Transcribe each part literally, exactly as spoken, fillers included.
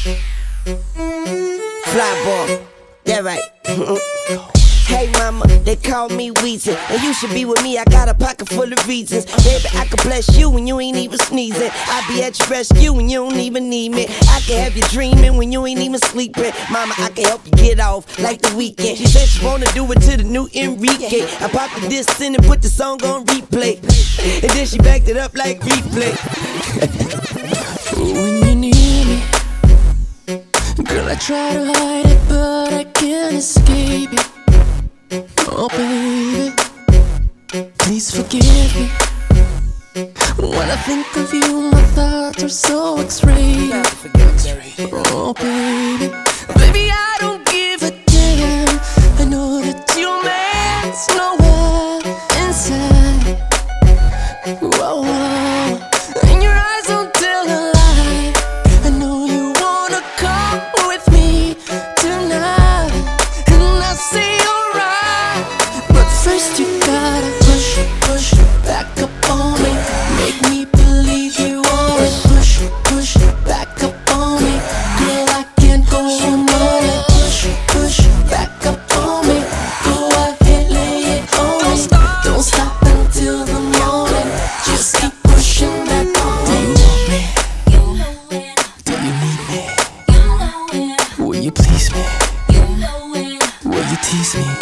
Fly ball, that right. Hey mama, they call me Weezy, and you should be with me, I got a pocket full of reasons. Baby, I can bless you when you ain't even sneezing. I be at your rescue when you don't even need me. I can have you dreaming when you ain't even sleeping. Mama, I can help you get off like the weekend. She said she wanna do it to the new Enrique. I popped the disc in and put the song on replay, and then she backed it up like replay. When you need me, girl, I try to hide it, but I can't escape it. Oh baby, please forgive me. When I think of you, my thoughts are so X-rated. Oh baby, baby, I don't give a damn. I know that your man's nowhere inside. Whoa, whoa. And your eyes don't tell a lie. I know you wanna come with me tonight, and I say alright. But first you gotta push, push back up on me. Make me believe you wanna push, push back up on me. Girl, I can't go on it. Push, push back up on me. Go ahead, lay it on me. Don't stop until the morning. Just keep pushing back on me. Do you want me? Do you need me? Will you please me? Will you tease me?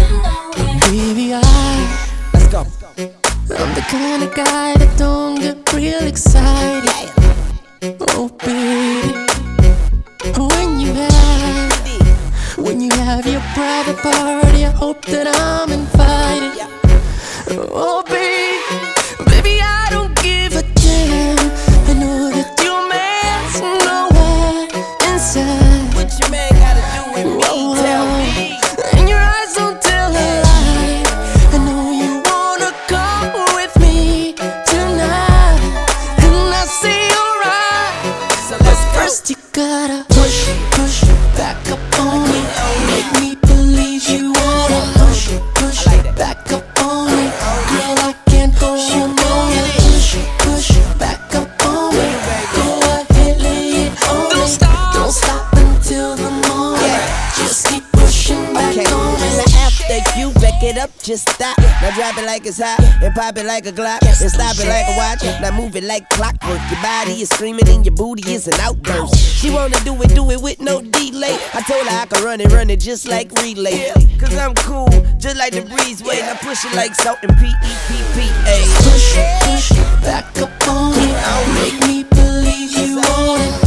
Baby, I Let's go. I'm the kind of guy that don't get real excited. Oh baby, when you have When you have your private party, I hope that I'm invited. Oh baby, baby, I don't give a damn. I know that your man's nowhere inside. What your man gotta do with me? Whoa, Tell me. and your eyes don't tell a lie. I know you wanna come with me tonight, and I say alright. So But let's go. first you gotta push, push back up on me. Make me believe you wanna push, push back up on me. Girl, I can't go on it. Push, push back up on me. Go ahead, lay it on me. Don't stop until the morning. Just keep pushing back Okay, on me. now after you back it up, just stop. Now drop it like it's hot, and pop it like a Glock, and stop it like a watch. Now move it like clockwork. Your body is screaming and your booty is an outburst. She wanna do it, do it with no delay. I told her I could run it, run it just like relay. Cause I'm cool, just like the breezeway. Now push it like salt and P E P P A. Push, push back up on me. Make me believe you want it.